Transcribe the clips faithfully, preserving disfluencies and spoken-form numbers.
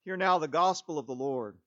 Hear now the gospel of the Lord.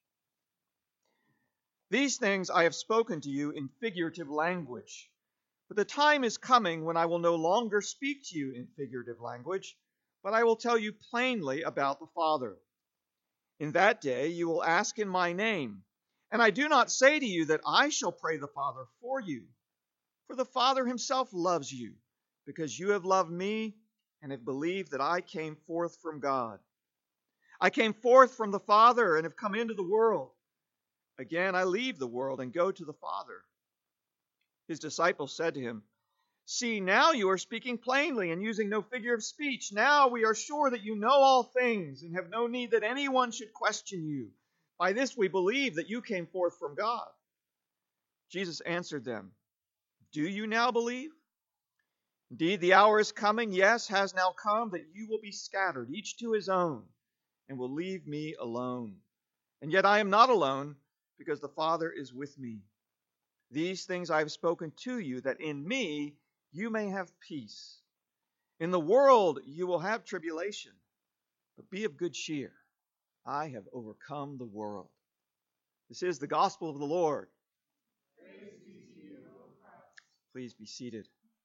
These things I have spoken to you in figurative language, but the time is coming when I will no longer speak to you in figurative language, but I will tell you plainly about the Father. In that day you will ask in my name, and I do not say to you that I shall pray the Father for you, for the Father himself loves you, because you have loved me and have believed that I came forth from God. I came forth from the Father and have come into the world. Again, I leave the world and go to the Father. His disciples said to him, See, now you are speaking plainly and using no figure of speech. Now we are sure that you know all things and have no need that anyone should question you. By this we believe that you came forth from God. Jesus answered them, Do you now believe? Indeed, the hour is coming, yes, has now come, that you will be scattered, each to his own, and will leave me alone. And yet I am not alone, because the Father is with me. These things I have spoken to you, that in me you may have peace. In the world you will have tribulation, but be of good cheer. I have overcome the world. This is the gospel of the Lord. Praise be to you, O Christ. Please be seated.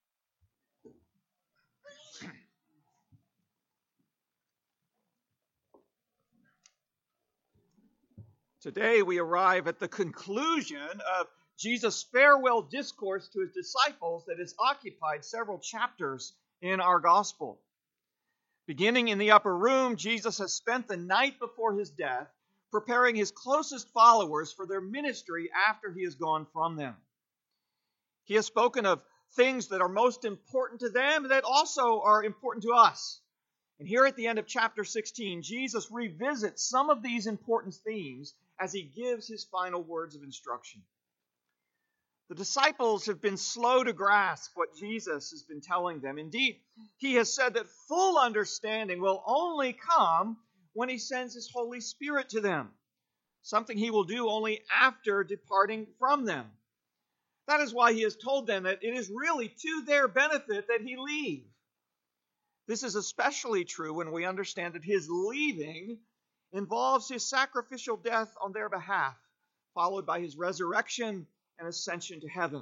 Today we arrive at the conclusion of Jesus' farewell discourse to his disciples that has occupied several chapters in our gospel. Beginning in the upper room, Jesus has spent the night before his death preparing his closest followers for their ministry after he has gone from them. He has spoken of things that are most important to them that also are important to us. And here at the end of chapter sixteen, Jesus revisits some of these important themes as he gives his final words of instruction. The disciples have been slow to grasp what Jesus has been telling them. Indeed, he has said that full understanding will only come when he sends his Holy Spirit to them, something he will do only after departing from them. That is why he has told them that it is really to their benefit that he leave. This is especially true when we understand that his leaving involves his sacrificial death on their behalf, followed by his resurrection and ascension to heaven.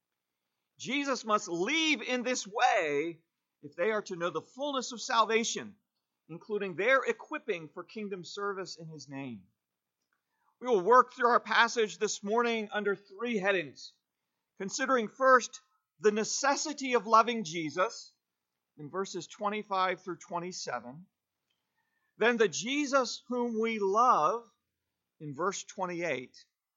Jesus must leave in this way if they are to know the fullness of salvation, including their equipping for kingdom service in his name. We will work through our passage this morning under three headings, considering first the necessity of loving Jesus in verses twenty-five through twenty-seven, then the Jesus whom we love in verse twenty-eight,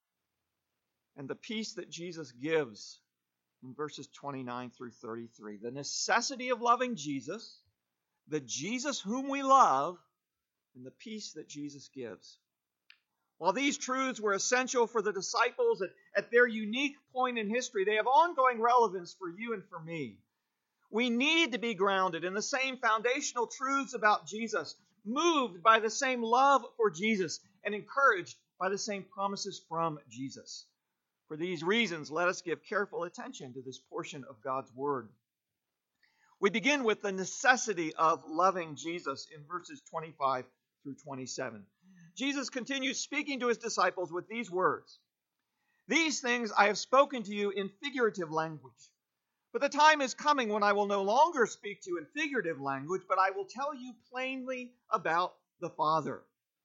and the peace that Jesus gives in verses twenty-nine through thirty-three. The necessity of loving Jesus, the Jesus whom we love, and the peace that Jesus gives. While these truths were essential for the disciples at, at their unique point in history, they have ongoing relevance for you and for me. We need to be grounded in the same foundational truths about Jesus, moved by the same love for Jesus, and encouraged by the same promises from Jesus. For these reasons, let us give careful attention to this portion of God's Word. We begin with the necessity of loving Jesus in verses twenty-five through twenty-seven. Jesus continues speaking to his disciples with these words. These things I have spoken to you in figurative language. But the time is coming when I will no longer speak to you in figurative language, but I will tell you plainly about the Father.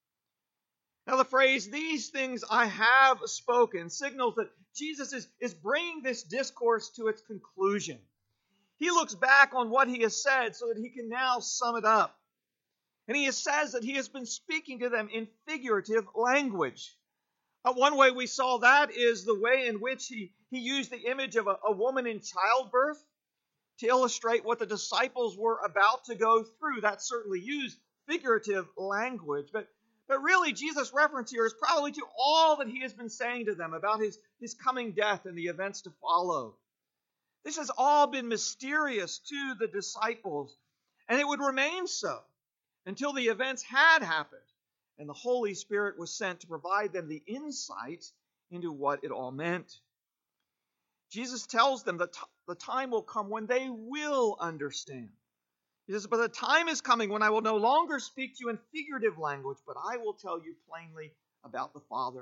Now the phrase, these things I have spoken, signals that Jesus is, is bringing this discourse to its conclusion. He looks back on what he has said so that he can now sum it up. And he says that he has been speaking to them in figurative language. Uh, one way we saw that is the way in which he, he used the image of a, a woman in childbirth to illustrate what the disciples were about to go through. That certainly used figurative language. But, but really, Jesus' reference here is probably to all that he has been saying to them about his, his coming death and the events to follow. This has all been mysterious to the disciples, and it would remain so until the events had happened and the Holy Spirit was sent to provide them the insight into what it all meant. Jesus tells them that t- the time will come when they will understand. He says, but the time is coming when I will no longer speak to you in figurative language, but I will tell you plainly about the Father.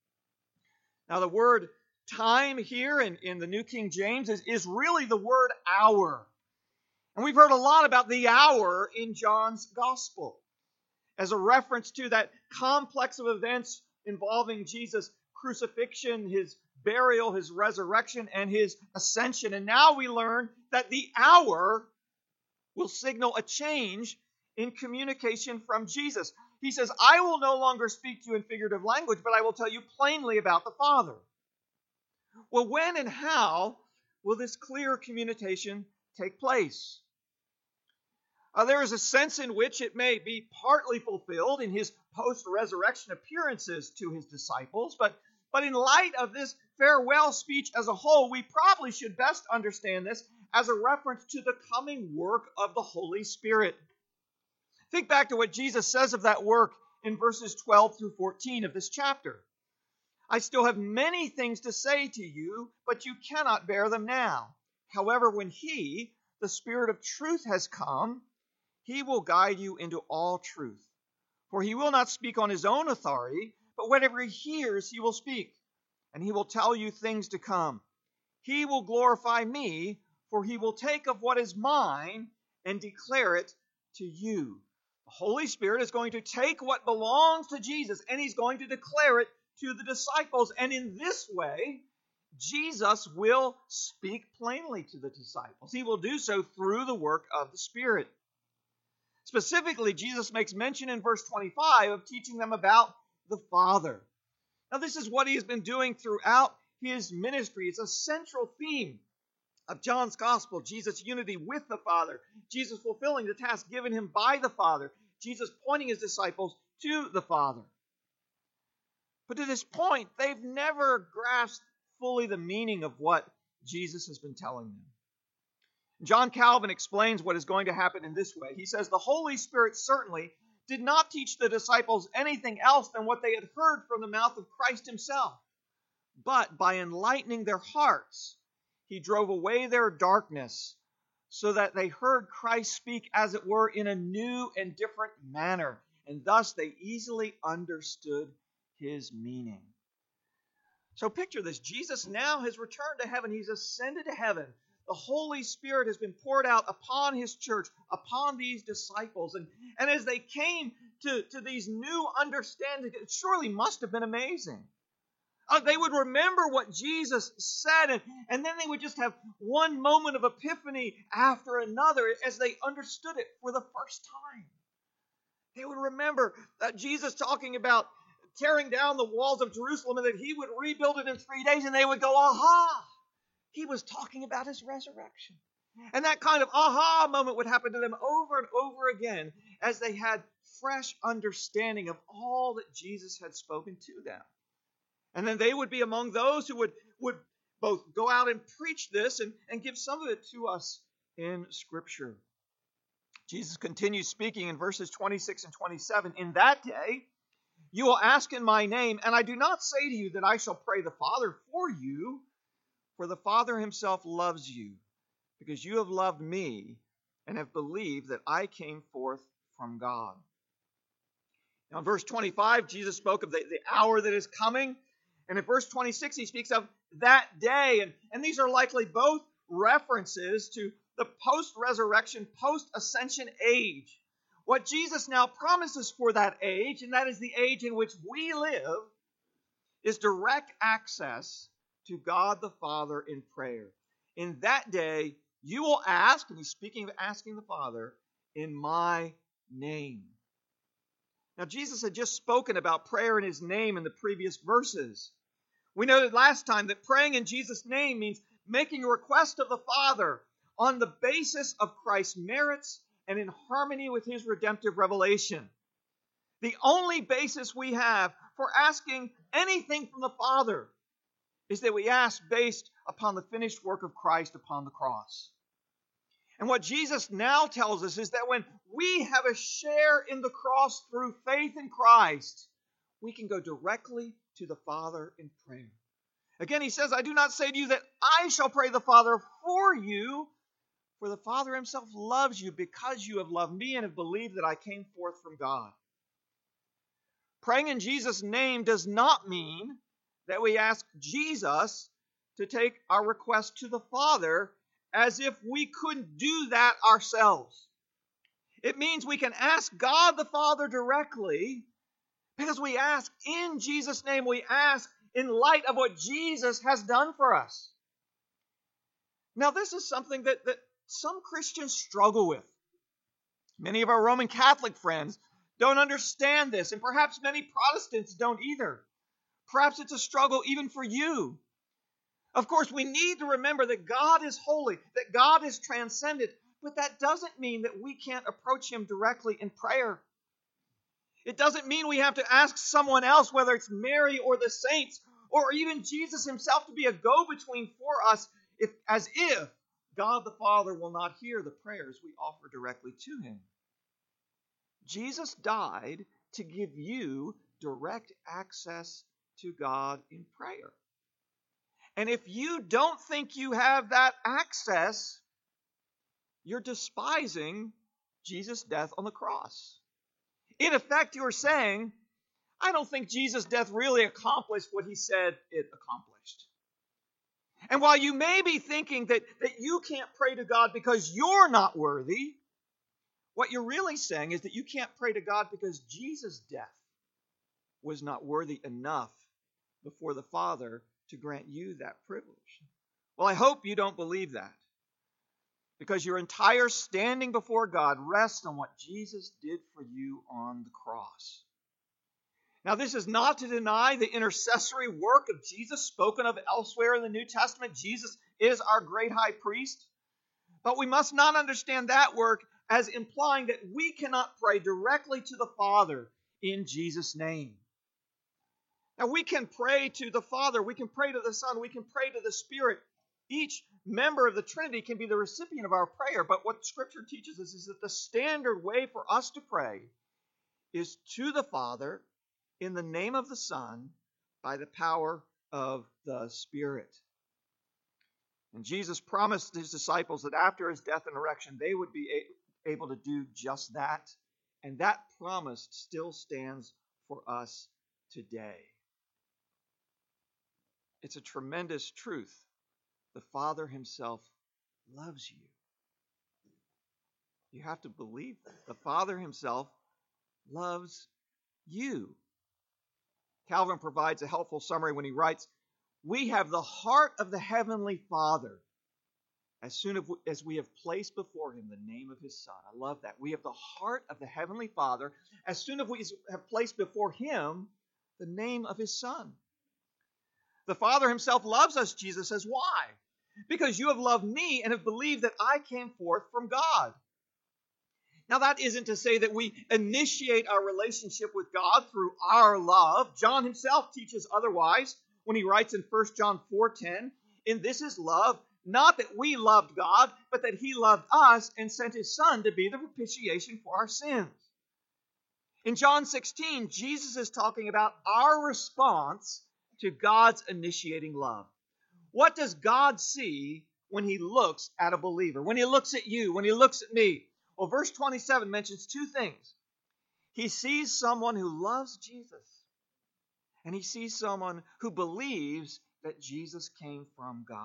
Now the word time here in, in the New King James is, is really the word hour. And we've heard a lot about the hour in John's Gospel as a reference to that complex of events involving Jesus' crucifixion, his burial, his resurrection, and his ascension. And now we learn that the hour will signal a change in communication from Jesus. He says, I will no longer speak to you in figurative language, but I will tell you plainly about the Father. Well, when and how will this clear communication take place? Uh, there is a sense in which it may be partly fulfilled in his post-resurrection appearances to his disciples, but, but in light of this farewell speech as a whole, we probably should best understand this as a reference to the coming work of the Holy Spirit. Think back to what Jesus says of that work in verses twelve through fourteen of this chapter. I still have many things to say to you, but you cannot bear them now. However, when he, the Spirit of truth, has come, he will guide you into all truth. For he will not speak on his own authority, but whatever he hears, he will speak, and he will tell you things to come. He will glorify me, for he will take of what is mine and declare it to you. The Holy Spirit is going to take what belongs to Jesus, and he's going to declare it to the disciples. And in this way, Jesus will speak plainly to the disciples. He will do so through the work of the Spirit. Specifically, Jesus makes mention in verse twenty-five of teaching them about the Father. Now, this is what he has been doing throughout his ministry. It's a central theme of John's Gospel, Jesus' unity with the Father, Jesus fulfilling the task given him by the Father, Jesus pointing his disciples to the Father. But to this point, they've never grasped fully the meaning of what Jesus has been telling them. John Calvin explains what is going to happen in this way. He says, the Holy Spirit certainly did not teach the disciples anything else than what they had heard from the mouth of Christ himself. But by enlightening their hearts, he drove away their darkness so that they heard Christ speak, as it were, in a new and different manner. And thus they easily understood his meaning. So picture this. Jesus now has returned to heaven. He's ascended to heaven. The Holy Spirit has been poured out upon his church, upon these disciples. And, and as they came to, to these new understandings, it surely must have been amazing. Uh, they would remember what Jesus said, and, and then they would just have one moment of epiphany after another as they understood it for the first time. They would remember that Jesus talking about tearing down the walls of Jerusalem and that he would rebuild it in three days, and they would go, aha! He was talking about his resurrection. And that kind of aha moment would happen to them over and over again as they had fresh understanding of all that Jesus had spoken to them. And then they would be among those who would, would both go out and preach this and, and give some of it to us in Scripture. Jesus continues speaking in verses twenty-six and twenty-seven. In that day, you will ask in my name, and I do not say to you that I shall pray the Father for you, for the Father himself loves you, because you have loved me and have believed that I came forth from God. Now in verse twenty-five, Jesus spoke of the, the hour that is coming. And in verse twenty-six, he speaks of that day. And, and these are likely both references to the post-resurrection, post-ascension age. What Jesus now promises for that age, and that is the age in which we live, is direct access to God the Father in prayer. In that day, you will ask, and he's speaking of asking the Father, in my name. Now, Jesus had just spoken about prayer in his name in the previous verses. We noted last time that praying in Jesus' name means making a request of the Father on the basis of Christ's merits and in harmony with his redemptive revelation. The only basis we have for asking anything from the Father is that we ask based upon the finished work of Christ upon the cross. And what Jesus now tells us is that when we have a share in the cross through faith in Christ, we can go directly to the Father in prayer. Again, he says, I do not say to you that I shall pray the Father for you, For the Father himself loves you because you have loved me and have believed that I came forth from God. Praying in Jesus' name does not mean that we ask Jesus to take our request to the Father as if we couldn't do that ourselves. It means we can ask God the Father directly because we ask in Jesus' name. We ask in light of what Jesus has done for us. Now, this is something that, that some Christians struggle with. Many of our Roman Catholic friends don't understand this, and perhaps many Protestants don't either. Perhaps it's a struggle even for you. Of course, we need to remember that God is holy, that God is transcendent, but that doesn't mean that we can't approach him directly in prayer. It doesn't mean we have to ask someone else, whether it's Mary or the saints, or even Jesus himself, to be a go-between for us, if, as if God the Father will not hear the prayers we offer directly to him. Jesus died to give you direct access to God in prayer. And if you don't think you have that access, you're despising Jesus' death on the cross. In effect, you're saying, I don't think Jesus' death really accomplished what he said it accomplished. And while you may be thinking that, that you can't pray to God because you're not worthy, what you're really saying is that you can't pray to God because Jesus' death was not worthy enough before the Father to grant you that privilege. Well, I hope you don't believe that, because your entire standing before God rests on what Jesus did for you on the cross. Now, this is not to deny the intercessory work of Jesus spoken of elsewhere in the New Testament. Jesus is our great high priest. But we must not understand that work as implying that we cannot pray directly to the Father in Jesus' name. Now, we can pray to the Father, we can pray to the Son, we can pray to the Spirit. Each member of the Trinity can be the recipient of our prayer, but what Scripture teaches us is that the standard way for us to pray is to the Father in the name of the Son by the power of the Spirit. And Jesus promised his disciples that after his death and resurrection, they would be a- able to do just that. And that promise still stands for us today. It's a tremendous truth. The Father himself loves you. You have to believe that. The Father himself loves you. Calvin provides a helpful summary when he writes, we have the heart of the Heavenly Father as soon as we have placed before him the name of his Son. I love that. We have the heart of the Heavenly Father as soon as we have placed before him the name of his Son. The Father himself loves us, Jesus says. Why? Because you have loved me and have believed that I came forth from God. Now, that isn't to say that we initiate our relationship with God through our love. John himself teaches otherwise when he writes in First John four ten, "And this is love, not that we loved God, but that he loved us and sent his Son to be the propitiation for our sins." In John sixteen, Jesus is talking about our response to God's initiating love. What does God see when he looks at a believer? When he looks at you, when he looks at me? Well, verse twenty-seven mentions two things. He sees someone who loves Jesus, and he sees someone who believes that Jesus came from God.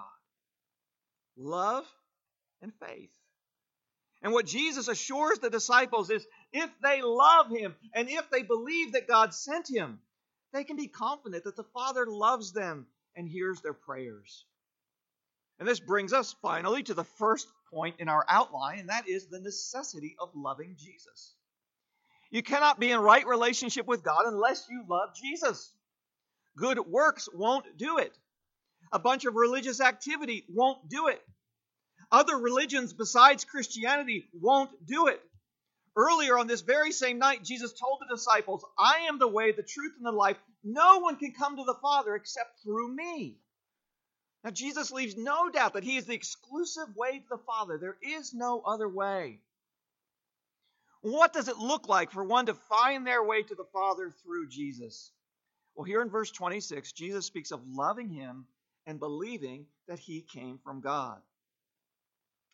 Love and faith. And what Jesus assures the disciples is if they love him and if they believe that God sent him, they can be confident that the Father loves them and hears their prayers. And this brings us finally to the first point in our outline, and that is the necessity of loving Jesus. You cannot be in right relationship with God unless you love Jesus. Good works won't do it. A bunch of religious activity won't do it. Other religions besides Christianity won't do it. Earlier on this very same night, Jesus told the disciples, I am the way, the truth, and the life. No one can come to the Father except through me. Now, Jesus leaves no doubt that he is the exclusive way to the Father. There is no other way. What does it look like for one to find their way to the Father through Jesus? Well, here in verse twenty-six, Jesus speaks of loving him and believing that he came from God.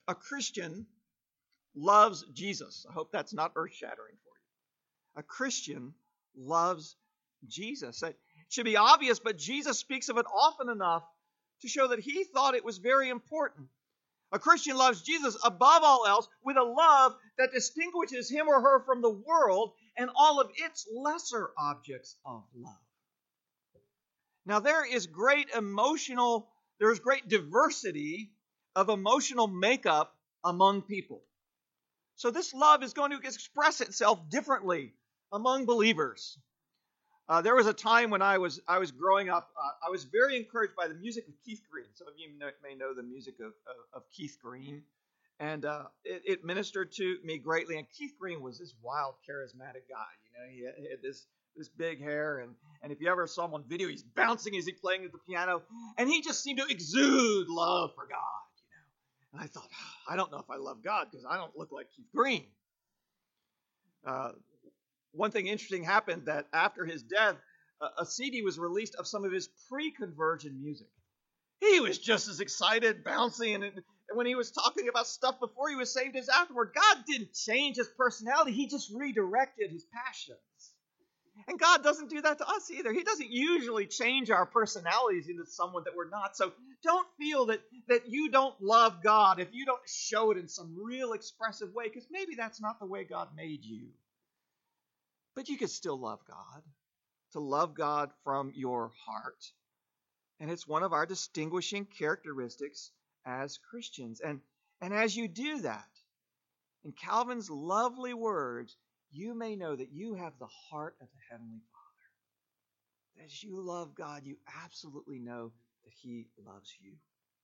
A Christian loves Jesus. I hope that's not earth-shattering for you. A Christian loves Jesus. It should be obvious, but Jesus speaks of it often enough to show that he thought it was very important. A Christian loves Jesus above all else with a love that distinguishes him or her from the world and all of its lesser objects of love. Now, there is great emotional, there is great diversity of emotional makeup among people. So this love is going to express itself differently among believers. Uh, there was a time when I was I was growing up, uh, I was very encouraged by the music of Keith Green. Some of you know, may know the music of, of, of Keith Green. And uh, it, it ministered to me greatly. And Keith Green was this wild, charismatic guy. You know, he had, he had this, this big hair. And, and if you ever saw him on video, he's bouncing as he's playing the piano. And he just seemed to exude love for God. You know, and I thought, oh, I don't know if I love God because I don't look like Keith Green. Uh, One thing interesting happened that after his death, a C D was released of some of his pre-conversion music. He was just as excited, bouncing, and when he was talking about stuff before he was saved as afterward. God didn't change his personality. He just redirected his passions. And God doesn't do that to us either. He doesn't usually change our personalities into someone that we're not. So don't feel that, that you don't love God if you don't show it in some real expressive way, because maybe that's not the way God made you. But you can still love God, to love God from your heart. And it's one of our distinguishing characteristics as Christians. And, and as you do that, in Calvin's lovely words, you may know that you have the heart of the Heavenly Father. As you love God, you absolutely know that He loves you.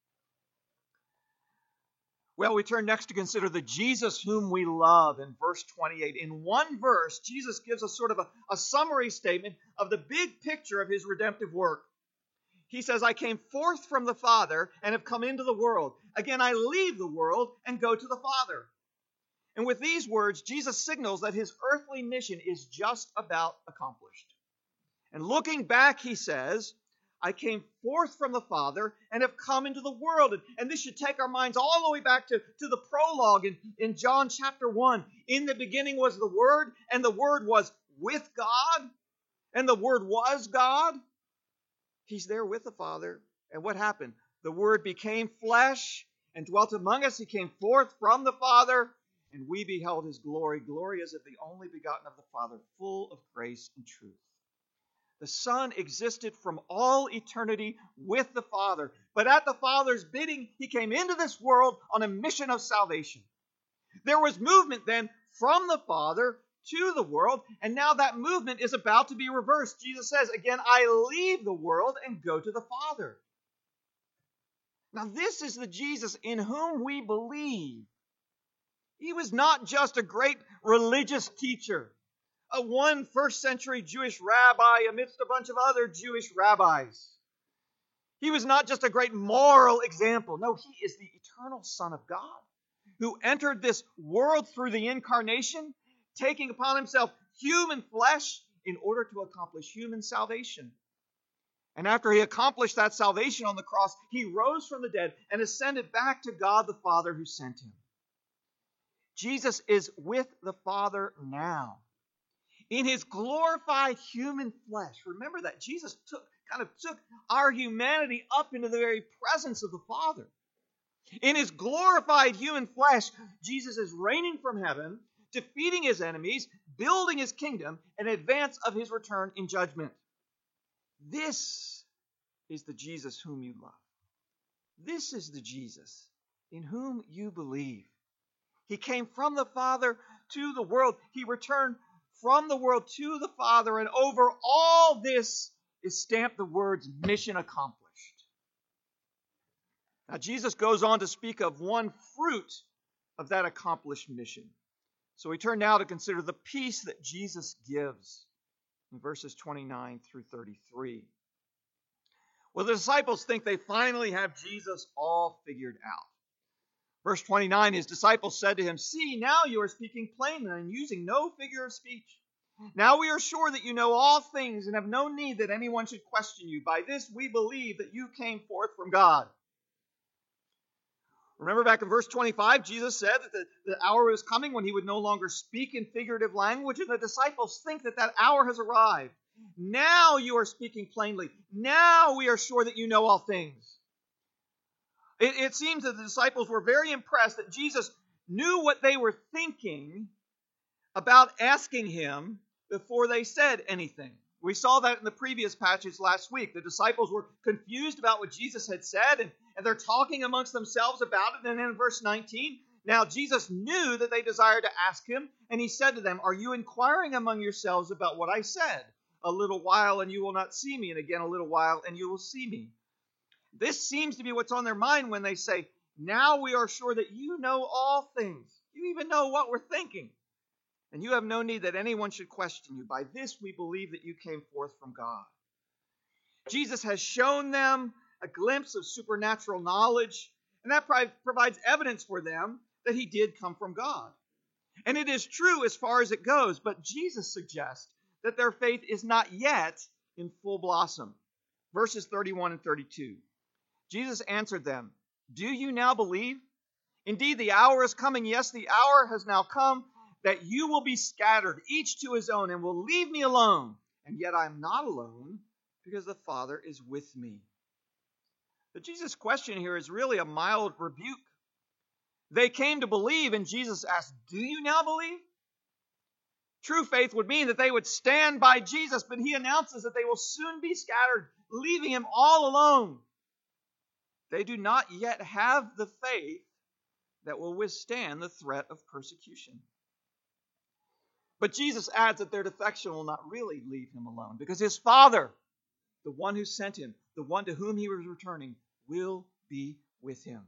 Well, we turn next to consider the Jesus whom we love in verse twenty-eight. In one verse, Jesus gives us sort of a, a summary statement of the big picture of His redemptive work. He says, I came forth from the Father and have come into the world. Again, I leave the world and go to the Father. And with these words, Jesus signals that His earthly mission is just about accomplished. And looking back, He says, I came forth from the Father and have come into the world. And, and this should take our minds all the way back to, to the prologue in, in John chapter one. In the beginning was the Word, and the Word was with God, and the Word was God. He's there with the Father. And what happened? The Word became flesh and dwelt among us. He came forth from the Father, and we beheld His glory. Glory as of the only begotten of the Father, full of grace and truth. The Son existed from all eternity with the Father. But at the Father's bidding, He came into this world on a mission of salvation. There was movement then from the Father to the world, and now that movement is about to be reversed. Jesus says, again, I leave the world and go to the Father. Now this is the Jesus in whom we believe. He was not just a great religious teacher, a one first century Jewish rabbi amidst a bunch of other Jewish rabbis. He was not just a great moral example. No, He is the eternal Son of God who entered this world through the incarnation, taking upon Himself human flesh in order to accomplish human salvation. And after He accomplished that salvation on the cross, He rose from the dead and ascended back to God the Father who sent Him. Jesus is with the Father now. In His glorified human flesh. Remember that Jesus took kind of took our humanity up into the very presence of the Father. In His glorified human flesh, Jesus is reigning from heaven, defeating His enemies, building His kingdom in advance of His return in judgment. This is the Jesus whom you love. This is the Jesus in whom you believe. He came from the Father to the world. He returned from the world to the Father, and over all this is stamped the words mission accomplished. Now Jesus goes on to speak of one fruit of that accomplished mission. So we turn now to consider the peace that Jesus gives in verses twenty-nine through thirty-three. Well, the disciples think they finally have Jesus all figured out. Verse twenty-nine, His disciples said to Him, See, now you are speaking plainly and using no figure of speech. Now we are sure that you know all things and have no need that anyone should question you. By this we believe that you came forth from God. Remember back in verse twenty-five, Jesus said that the, the hour was coming when he would no longer speak in figurative language, and the disciples think that that hour has arrived. Now you are speaking plainly. Now we are sure that you know all things. It, it seems that the disciples were very impressed that Jesus knew what they were thinking about asking him before they said anything. We saw that in the previous passage last week. The disciples were confused about what Jesus had said, and, and they're talking amongst themselves about it. And then in verse nineteen, now Jesus knew that they desired to ask him, and he said to them, "Are you inquiring among yourselves about what I said? A little while and you will not see me, and again a little while and you will see me." This seems to be what's on their mind when they say, "Now we are sure that you know all things. You even know what we're thinking. And you have no need that anyone should question you. By this we believe that you came forth from God." Jesus has shown them a glimpse of supernatural knowledge, and that provides evidence for them that he did come from God. And it is true as far as it goes, but Jesus suggests that their faith is not yet in full blossom. Verses thirty-one and thirty-two. Jesus answered them, "Do you now believe? Indeed, the hour is coming. Yes, the hour has now come, that you will be scattered, each to his own, and will leave me alone. And yet I am not alone, because the Father is with me." But Jesus' question here is really a mild rebuke. They came to believe, and Jesus asked, "Do you now believe?" True faith would mean that they would stand by Jesus, but he announces that they will soon be scattered, leaving him all alone. They do not yet have the faith that will withstand the threat of persecution. But Jesus adds that their defection will not really leave him alone, because his Father, the one who sent him, the one to whom he was returning, will be with him.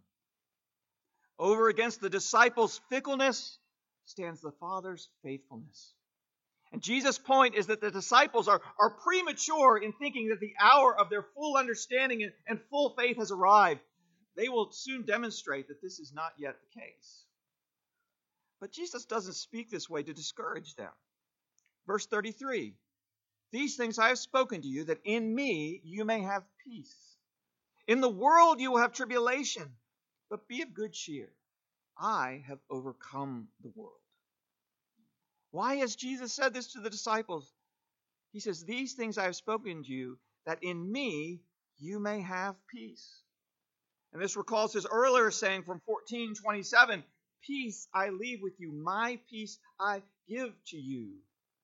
Over against the disciples' fickleness stands the Father's faithfulness. And Jesus' point is that the disciples are, are premature in thinking that the hour of their full understanding and, and full faith has arrived. They will soon demonstrate that this is not yet the case. But Jesus doesn't speak this way to discourage them. Verse thirty-three, "These things I have spoken to you, that in me you may have peace. In the world you will have tribulation, but be of good cheer. I have overcome the world." Why has Jesus said this to the disciples? He says, "These things I have spoken to you, that in me you may have peace." And this recalls his earlier saying from fourteen twenty-seven, "Peace I leave with you, my peace I give to you."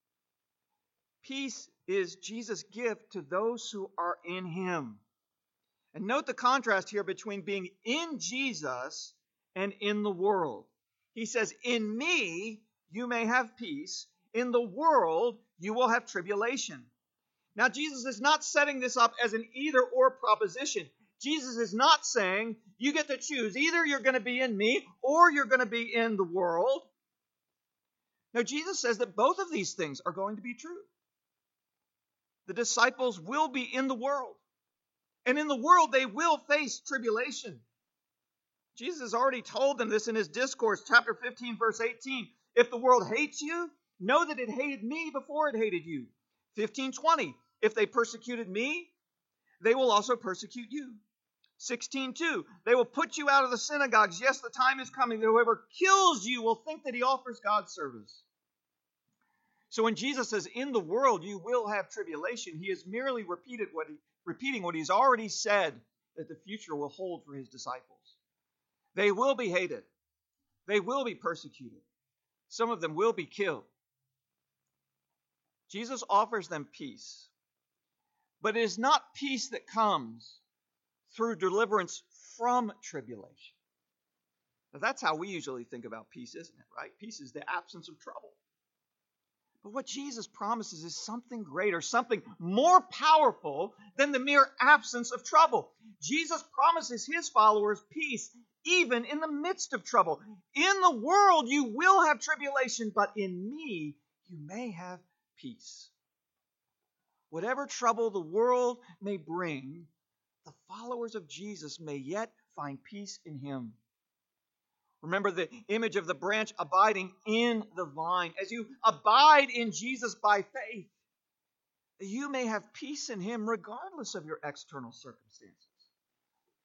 Peace is Jesus' gift to those who are in him. And note the contrast here between being in Jesus and in the world. He says, "In me you may have peace. In the world you will have tribulation." Now, Jesus is not setting this up as an either-or proposition. Jesus is not saying, you get to choose. Either you're going to be in me or you're going to be in the world. No, Jesus says that both of these things are going to be true. The disciples will be in the world. And in the world, they will face tribulation. Jesus has already told them this in his discourse, chapter fifteen, verse eighteen. "If the world hates you, know that it hated me before it hated you." fifteen twenty, "If they persecuted me, they will also persecute you." sixteen two, "They will put you out of the synagogues. Yes, the time is coming that whoever kills you will think that he offers God service." So when Jesus says, "In the world you will have tribulation," he is merely repeated what he, repeating what he's already said that the future will hold for his disciples. They will be hated. They will be persecuted. Some of them will be killed. Jesus offers them peace. But it is not peace that comes through deliverance from tribulation. Now, that's how we usually think about peace, isn't it, right? Peace is the absence of trouble. But what Jesus promises is something greater, something more powerful than the mere absence of trouble. Jesus promises his followers peace even in the midst of trouble. "In the world you will have tribulation, but in me you may have peace." Whatever trouble the world may bring, the followers of Jesus may yet find peace in him. Remember the image of the branch abiding in the vine. As you abide in Jesus by faith, you may have peace in him regardless of your external circumstances.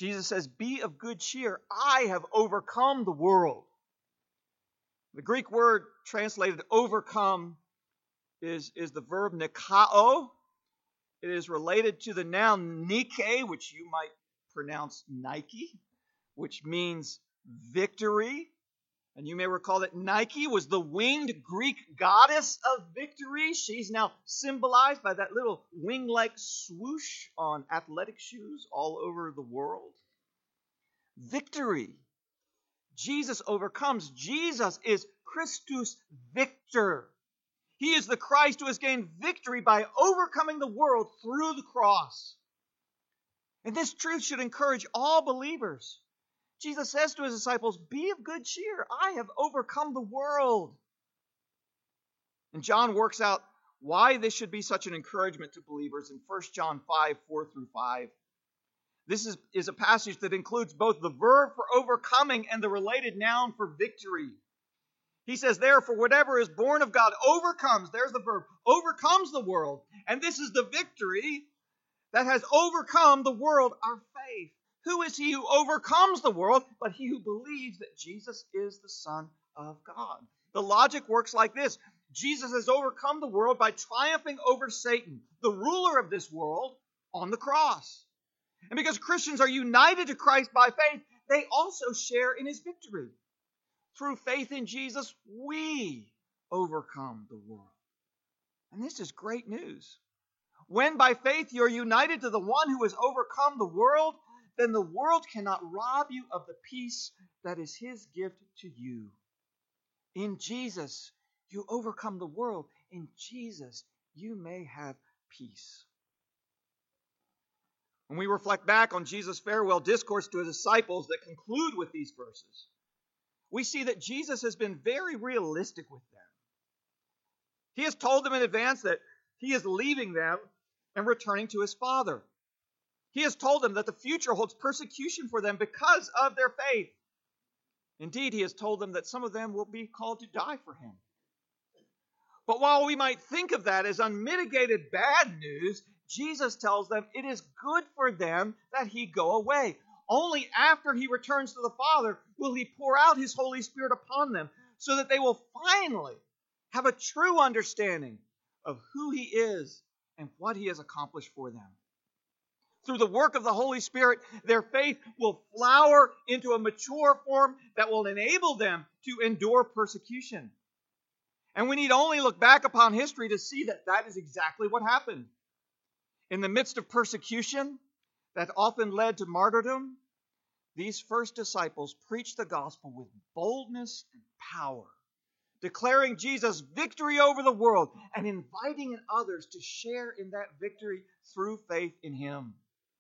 Jesus says, be of good cheer. I have overcome the world. The Greek word translated overcome is, is the verb nikao. It is related to the noun Nike, which you might pronounce Nike, which means victory. And you may recall that Nike was the winged Greek goddess of victory. She's now symbolized by that little wing-like swoosh on athletic shoes all over the world. Victory. Jesus overcomes. Jesus is Christus Victor. He is the Christ who has gained victory by overcoming the world through the cross. And this truth should encourage all believers. Jesus says to his disciples, be of good cheer. I have overcome the world. And John works out why this should be such an encouragement to believers in First John five, four through five. This is, is a passage that includes both the verb for overcoming and the related noun for victory. He says, therefore, whatever is born of God overcomes, there's the verb, overcomes the world. And this is the victory that has overcome the world, our faith. Who is he who overcomes the world but he who believes that Jesus is the Son of God? The logic works like this. Jesus has overcome the world by triumphing over Satan, the ruler of this world, on the cross. And because Christians are united to Christ by faith, they also share in his victory. Through faith in Jesus, we overcome the world. And this is great news. When by faith you're united to the one who has overcome the world, then the world cannot rob you of the peace that is his gift to you. In Jesus, you overcome the world. In Jesus, you may have peace. When we reflect back on Jesus' farewell discourse to his disciples that conclude with these verses, we see that Jesus has been very realistic with them. He has told them in advance that he is leaving them and returning to his Father. He has told them that the future holds persecution for them because of their faith. Indeed, he has told them that some of them will be called to die for him. But while we might think of that as unmitigated bad news, Jesus tells them it is good for them that he go away. Only after he returns to the Father will he pour out his Holy Spirit upon them so that they will finally have a true understanding of who he is and what he has accomplished for them. Through the work of the Holy Spirit, their faith will flower into a mature form that will enable them to endure persecution. And we need only look back upon history to see that that is exactly what happened. In the midst of persecution that often led to martyrdom, these first disciples preached the gospel with boldness and power, declaring Jesus' victory over the world and inviting others to share in that victory through faith in him.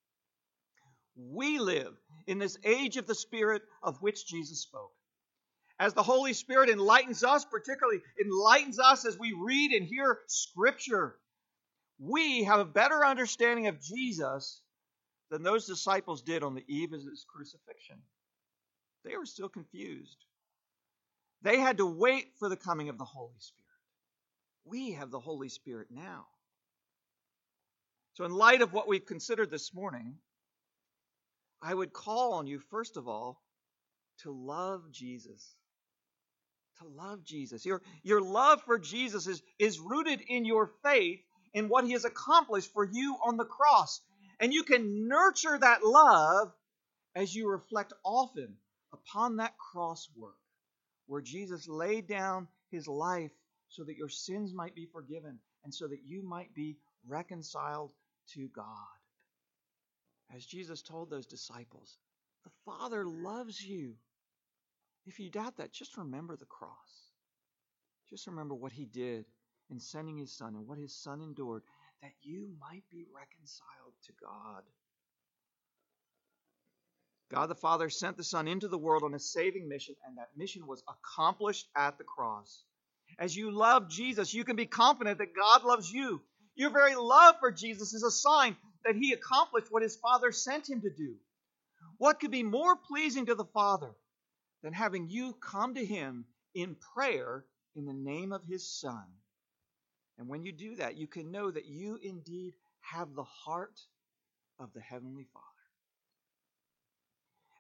We live in this age of the Spirit of which Jesus spoke. As the Holy Spirit enlightens us, particularly enlightens us as we read and hear Scripture, we have a better understanding of Jesus than those disciples did on the eve of his crucifixion. They were still confused. They had to wait for the coming of the Holy Spirit. We have the Holy Spirit now. So in light of what we've considered this morning, I would call on you, first of all, to love Jesus. To love Jesus. Your, your love for Jesus is, is rooted in your faith in what he has accomplished for you on the cross. And you can nurture that love as you reflect often upon that cross work where Jesus laid down his life so that your sins might be forgiven and so that you might be reconciled to God. As Jesus told those disciples, the Father loves you. If you doubt that, just remember the cross. Just remember what he did in sending his Son and what his Son endured, that you might be reconciled to God. God the Father sent the Son into the world on a saving mission, and that mission was accomplished at the cross. As you love Jesus, you can be confident that God loves you. Your very love for Jesus is a sign that he accomplished what his Father sent him to do. What could be more pleasing to the Father than having you come to him in prayer in the name of his Son? And when you do that, you can know that you indeed have the heart of the Heavenly Father.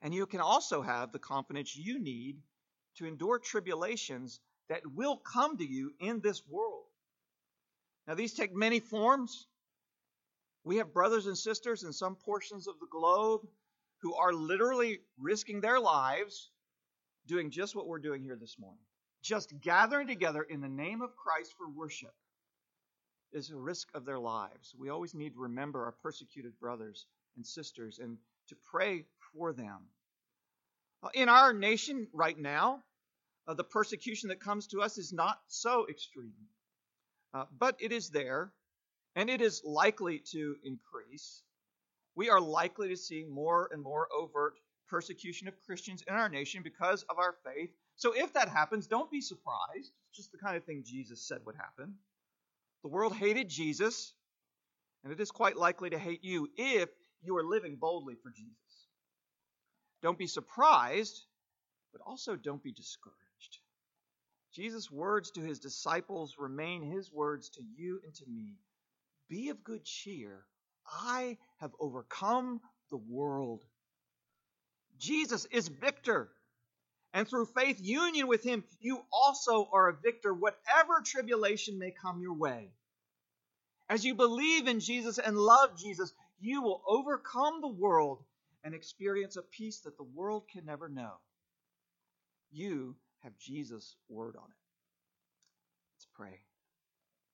And you can also have the confidence you need to endure tribulations that will come to you in this world. Now, these take many forms. We have brothers and sisters in some portions of the globe who are literally risking their lives doing just what we're doing here this morning. Just gathering together in the name of Christ for worship is a risk of their lives. We always need to remember our persecuted brothers and sisters and to pray for them. Uh, in our nation right now, uh, the persecution that comes to us is not so extreme, uh, but it is there, and it is likely to increase. We are likely to see more and more overt persecution of Christians in our nation because of our faith. So if that happens, don't be surprised. It's just the kind of thing Jesus said would happen. The world hated Jesus, and it is quite likely to hate you if you are living boldly for Jesus. Don't be surprised, but also don't be discouraged. Jesus' words to his disciples remain his words to you and to me. Be of good cheer. I have overcome the world. Jesus is victor. And through faith union with him, you also are a victor, whatever tribulation may come your way. As you believe in Jesus and love Jesus, you will overcome the world and experience a peace that the world can never know. You have Jesus' word on it. Let's pray.